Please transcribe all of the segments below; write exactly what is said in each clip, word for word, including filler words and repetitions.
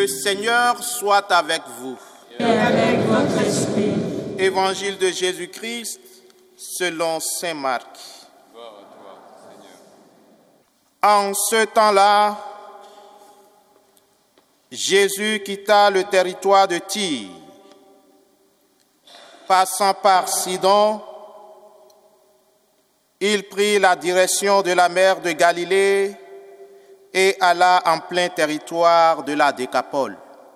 Seigneur soit avec vous. Et avec votre esprit. Évangile de Jésus-Christ selon saint Marc. Gloire à toi, Seigneur. En ce temps-là, Jésus quitta le territoire de Tyr. Passant par Sidon, il prit la direction de la mer de Galilée et alla en plein territoire de la Décapole.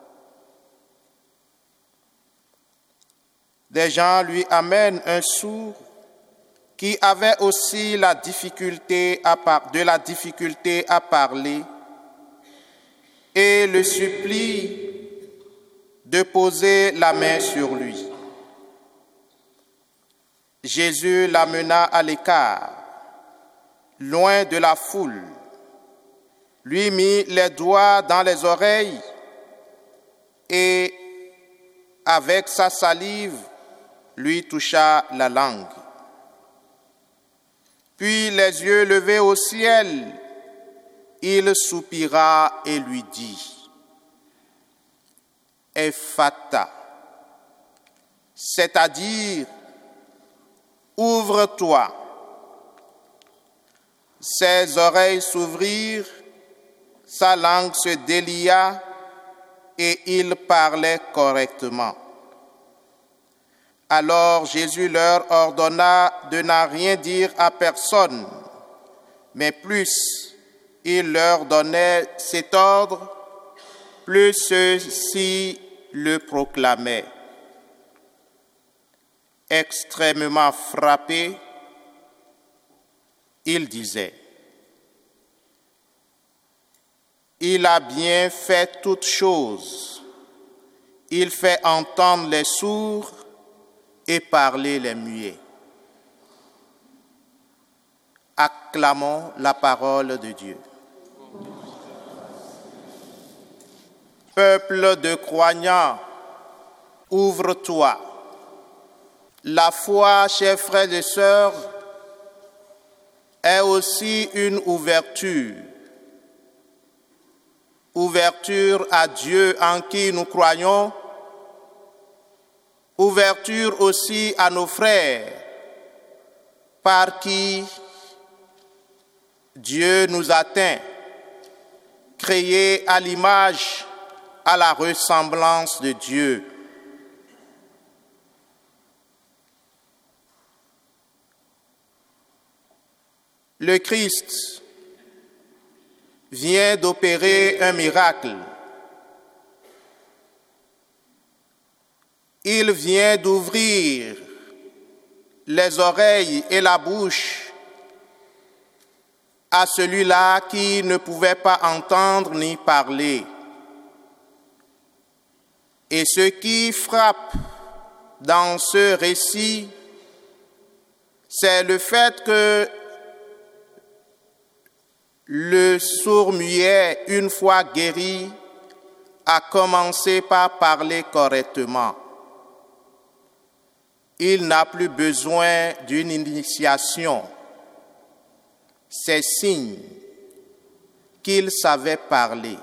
Des gens lui amènent un sourd qui avait aussi la difficulté à par- de la difficulté à parler et le supplient de poser la main sur lui. Jésus l'amena à l'écart, loin de la foule, lui mit les doigts dans les oreilles et, avec sa salive, lui toucha la langue. Puis, les yeux levés au ciel, il soupira et lui dit, « Ephata », c'est-à-dire, « Ouvre-toi ». Ses oreilles s'ouvrirent, sa langue se délia et il parlait correctement. Alors Jésus leur ordonna de n'en rien dire à personne, mais plus il leur donnait cet ordre, plus ceux-ci le proclamaient. Extrêmement frappé, il disait, « Il a bien fait toutes choses. Il fait entendre les sourds et parler les muets. » Acclamons la parole de Dieu. Peuple de croyants, ouvre-toi. La foi, chers frères et sœurs, est aussi une ouverture. Ouverture à Dieu en qui nous croyons, ouverture aussi à nos frères, par qui Dieu nous atteint, créés à l'image, à la ressemblance de Dieu. Le Christ vient d'opérer un miracle. Il vient d'ouvrir les oreilles et la bouche à celui-là qui ne pouvait pas entendre ni parler. Et ce qui frappe dans ce récit, c'est le fait que le sourd-muet, une fois guéri, a commencé par parler correctement. Il n'a plus besoin d'une initiation. C'est signe qu'il savait parler.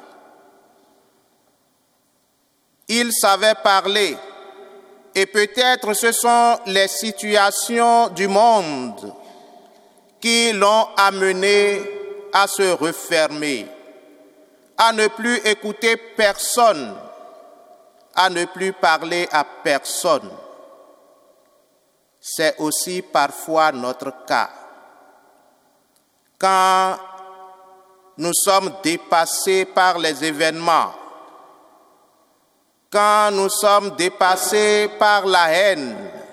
Il savait parler, et peut-être ce sont les situations du monde qui l'ont amené à se refermer, à ne plus écouter personne, à ne plus parler à personne. C'est aussi parfois notre cas. Quand nous sommes dépassés par les événements, quand nous sommes dépassés par la haine,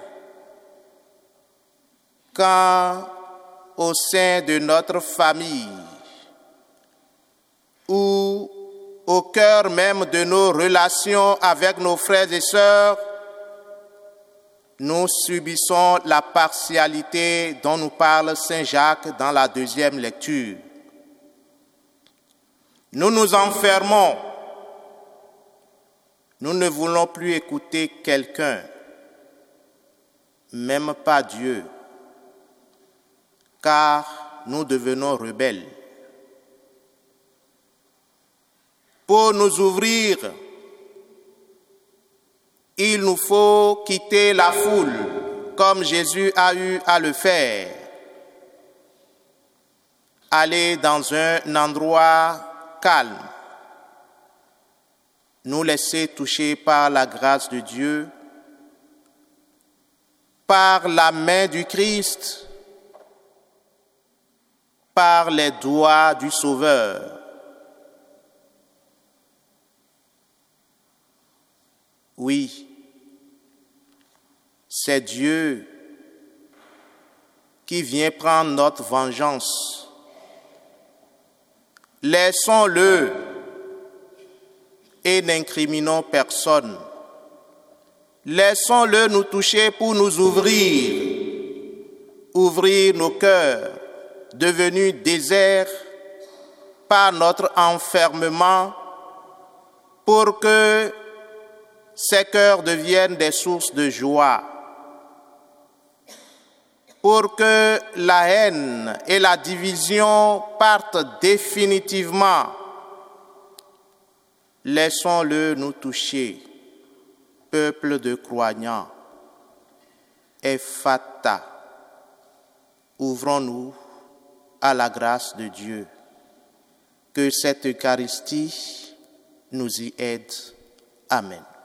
quand au sein de notre famille ou au cœur même de nos relations avec nos frères et sœurs, nous subissons la partialité dont nous parle saint Jacques dans la deuxième lecture. Nous nous enfermons. Nous ne voulons plus écouter quelqu'un, même pas Dieu, car nous devenons rebelles. Pour nous ouvrir Il nous faut quitter la foule comme Jésus a eu à le faire. Aller dans un endroit calme, nous laisser toucher par la grâce de Dieu, par la main du Christ, par les doigts du Sauveur. Oui, c'est Dieu qui vient prendre notre vengeance. Laissons-le et n'incriminons personne. Laissons-le nous toucher pour nous ouvrir, ouvrir nos cœurs, devenus déserts par notre enfermement, pour que ces cœurs deviennent des sources de joie, pour que la haine et la division partent définitivement. Laissons-le nous toucher, peuple de croyants. Ephata, ouvrons-nous à la grâce de Dieu. Que cette Eucharistie nous y aide. Amen.